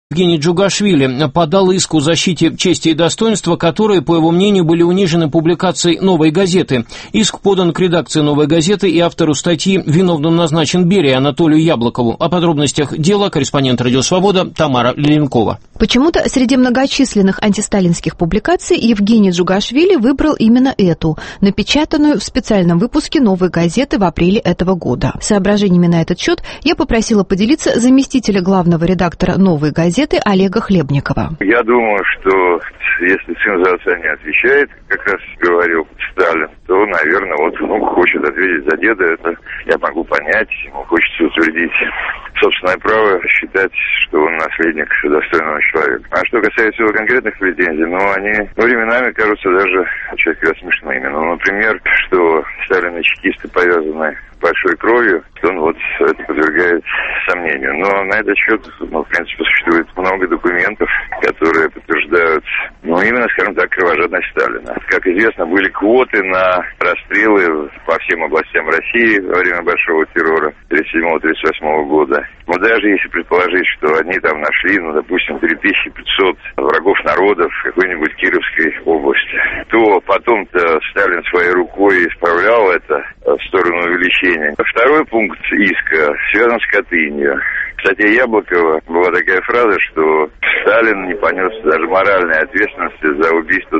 Евгений Джугашвили подал иск о защите чести и достоинства, которые, по его мнению, были унижены публикацией «Новой газеты». Иск подан к редакции «Новой газеты» и автору статьи виновным назначен Берия Анатолию Яблокову. О подробностях дела корреспондент «Радио Свобода» Тамара Лиленкова. Почему-то среди многочисленных антисталинских публикаций Евгений Джугашвили выбрал именно эту, напечатанную в специальном выпуске «Новой газеты» в апреле этого года. Соображениями на этот счет я попросила поделиться заместителя главного редактора «Новой газеты» Олега Хлебникова. Я думаю, что если сын за отца не отвечает, как раз говорил Сталин, то, наверное, внук хочет ответить за деда. Это я могу понять. Ему хочется утвердить собственное право считать, что он наследник достойного человека. А что касается его конкретных претензий, они временами кажутся даже отчасти смешными. Например, что Сталин и чекисты повязаны большой кровью, он это подвергает сомнению. Но на этот счет, в принципе, существует много документов, которые подтверждают, именно, скажем так, кровожадность Сталина. Как известно, были квоты на расстрелы по всем областям России во время Большого террора 1937-1938 года. Даже если предположить, что они там нашли, допустим, 3500 врагов народов в какой-нибудь Кировской области, то потом-то Сталин своей рукой исправлял это в сторону увеличения. Второй пункт иска связан с Катынью. Кстати, Яблокова была такая фраза, что Сталин не понес даже моральной ответственности за убийство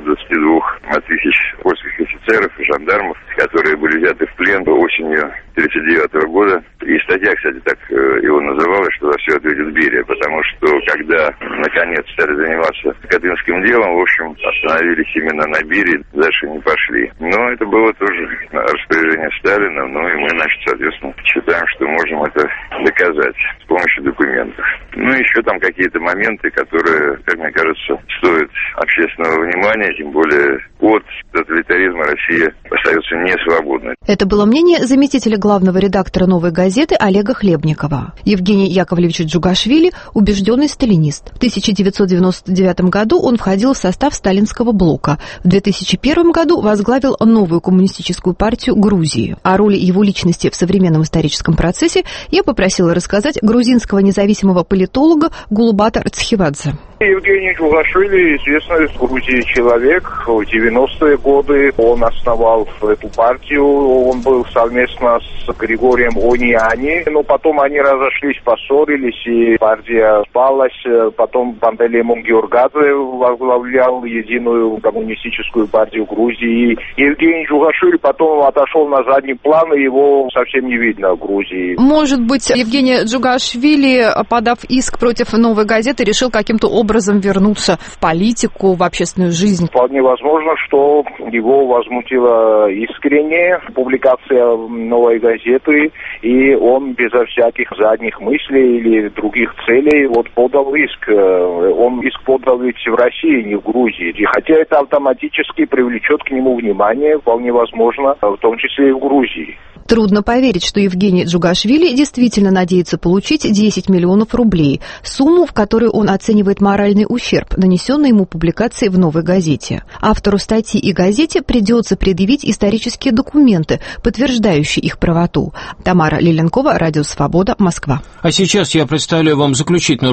22 тысяч польских офицеров и жандармов, которые были взяты в плен осенью 1939 года. И статья, кстати, так его называла, что за все ответит Берия, потому что когда, наконец, стали заниматься Катынским делом, в общем, остановились именно на Берии, дальше не пошли. Но это было тоже распоряжение Сталина, и мы, соответственно, считаем, что можем это доказать с помощью документов. Еще там какие-то моменты, которые, как мне кажется, стоят общественного внимания, тем более от тоталитаризма Россия остается не свободной. Это было мнение заместителя главного редактора «Новой газеты» Олега Хлебникова. Евгений Яковлевич Джугашвили – убежденный сталинист. В 1999 году он входил в состав сталинского блока. В 2001 году возглавил новую коммунистическую партию Грузии. О роли его личности в современном историческом процессе я попросила рассказать грузинского независимого политолога Гулбата Рцхивадзе. Евгений Джугашвили известный в Грузии человек. В 90-е годы он основал эту партию. Он был совместно с Григорием Ониани. Но потом они разошлись, поссорились, и партия спалась. Потом Пантелей Мунгиоргадзе возглавлял единую коммунистическую партию Грузии. И Евгений Джугашвили потом отошел на задний план, и его совсем не видно в Грузии. Может быть, Евгений Джугашвили, подав иск против «Новой газеты», решил каким-то образом вернуться в политику, в общественную жизнь? Вполне возможно, что его возмутила искренне публикация «Новой газеты», и он безо всяких задних мыслей или других целей подал иск. Он иск подал ведь в России, не в Грузии. Хотя это автоматически привлечет к нему внимание, вполне возможно, в том числе и в Грузии. Трудно поверить, что Евгений Джугашвили действительно надеется получить 10 миллионов рублей, сумму, в которой он оценивает моральный ущерб, нанесенный ему публикацией в «Новой газете». Автору статьи и газете придется предъявить исторические документы, подтверждающие их правоту. Тамара Лиленкова, Радио Свобода, Москва. А сейчас я представляю вам заключительную